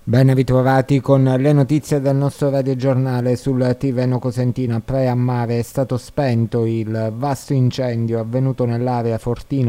Ben ritrovati con le notizie del nostro radiogiornale. Sul Tirreno Cosentino a Praia a Mare è stato spento il vasto incendio avvenuto nell'area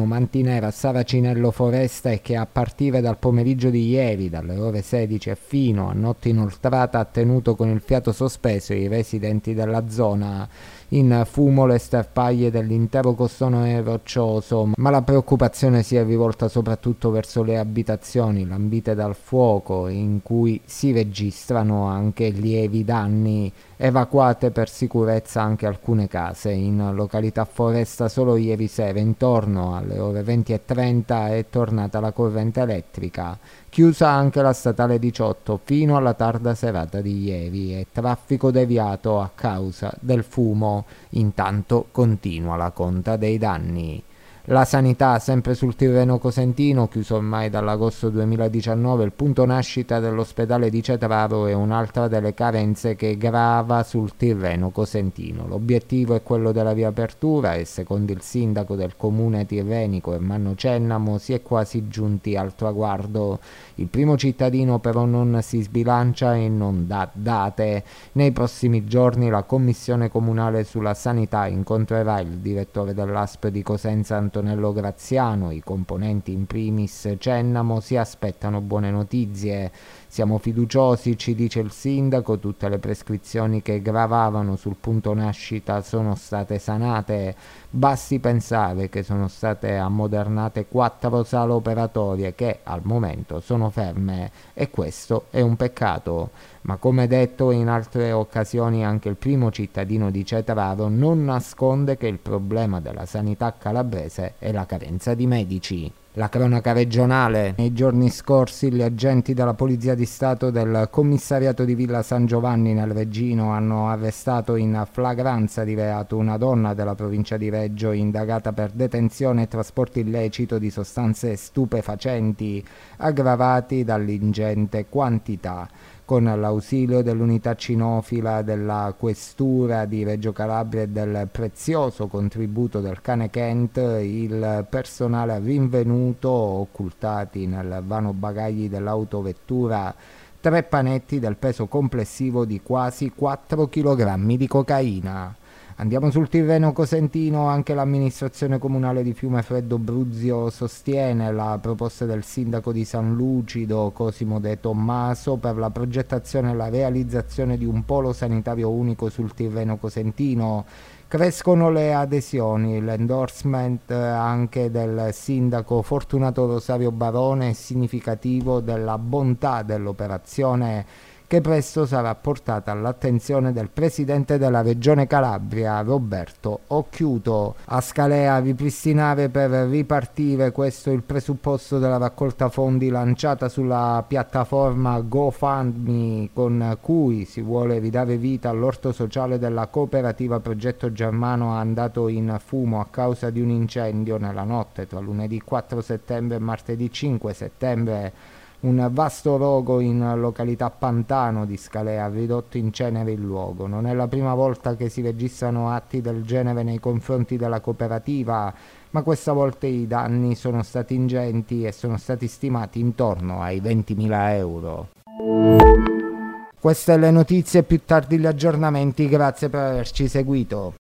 Fortino-Mantinera-Saracinello Foresta e che a partire dal pomeriggio di ieri, dalle ore 16 e fino a notte inoltrata, ha tenuto con il fiato sospeso i residenti della zona. In fumo le sterpaglie dell'intero costone roccioso, ma la preoccupazione si è rivolta soprattutto verso le abitazioni lambite dal fuoco, in cui si registrano anche lievi danni. Evacuate per sicurezza anche alcune case. In località Foresta solo ieri sera, intorno alle ore 20:30, è tornata la corrente elettrica. Chiusa anche la statale 18 fino alla tarda serata di ieri e traffico deviato a causa del fumo. Intanto continua la conta dei danni. La sanità, sempre sul Tirreno Cosentino, chiuso ormai dall'agosto 2019, il punto nascita dell'ospedale di Cetraro è un'altra delle carenze che grava sul Tirreno Cosentino. L'obiettivo è quello della riapertura e secondo il sindaco del comune tirrenico Ermanno Cennamo si è quasi giunti al traguardo. Il primo cittadino però non si sbilancia e non dà date. Nei prossimi giorni la commissione comunale sulla sanità incontrerà il direttore dell'ASP di Cosenza Antonello Graziano. I componenti, in primis Cennamo, si aspettano buone notizie. Siamo fiduciosi, ci dice il sindaco, tutte le prescrizioni che gravavano sul punto nascita sono state sanate. Basti pensare che sono state ammodernate 4 sale operatorie che al momento sono ferme e questo è un peccato. Ma come detto in altre occasioni, anche il primo cittadino di Cetraro non nasconde che il problema della sanità calabrese è la carenza di medici. La cronaca regionale. Nei giorni scorsi gli agenti della Polizia di Stato del commissariato di Villa San Giovanni nel Reggino hanno arrestato in flagranza di reato una donna della provincia di Reggio indagata per detenzione e trasporto illecito di sostanze stupefacenti aggravati dall'ingente quantità. Con l'ausilio dell'unità cinofila della Questura di Reggio Calabria e del prezioso contributo del cane Kent, il personale ha rinvenuto, occultati nel vano bagagli dell'autovettura, 3 panetti del peso complessivo di quasi 4 kg di cocaina. Andiamo sul Tirreno Cosentino. Anche l'amministrazione comunale di Fiumefreddo Bruzio sostiene la proposta del sindaco di San Lucido, Cosimo De Tommaso, per la progettazione e la realizzazione di un polo sanitario unico sul Tirreno Cosentino. Crescono le adesioni, l'endorsement anche del sindaco Fortunato Rosario Barone è significativo della bontà dell'operazione, che presto sarà portata all'attenzione del presidente della regione Calabria, Roberto Occhiuto. A Scalea, ripristinare per ripartire, questo è il presupposto della raccolta fondi lanciata sulla piattaforma GoFundMe, con cui si vuole ridare vita all'orto sociale della cooperativa Progetto Germano, andato in fumo a causa di un incendio nella notte tra lunedì 4 settembre e martedì 5 settembre. Un vasto rogo in località Pantano di Scalea ha ridotto in cenere il luogo. Non è la prima volta che si registrano atti del genere nei confronti della cooperativa, ma questa volta i danni sono stati ingenti e sono stati stimati intorno ai 20.000 euro. Queste le notizie, più tardi gli aggiornamenti, grazie per averci seguito.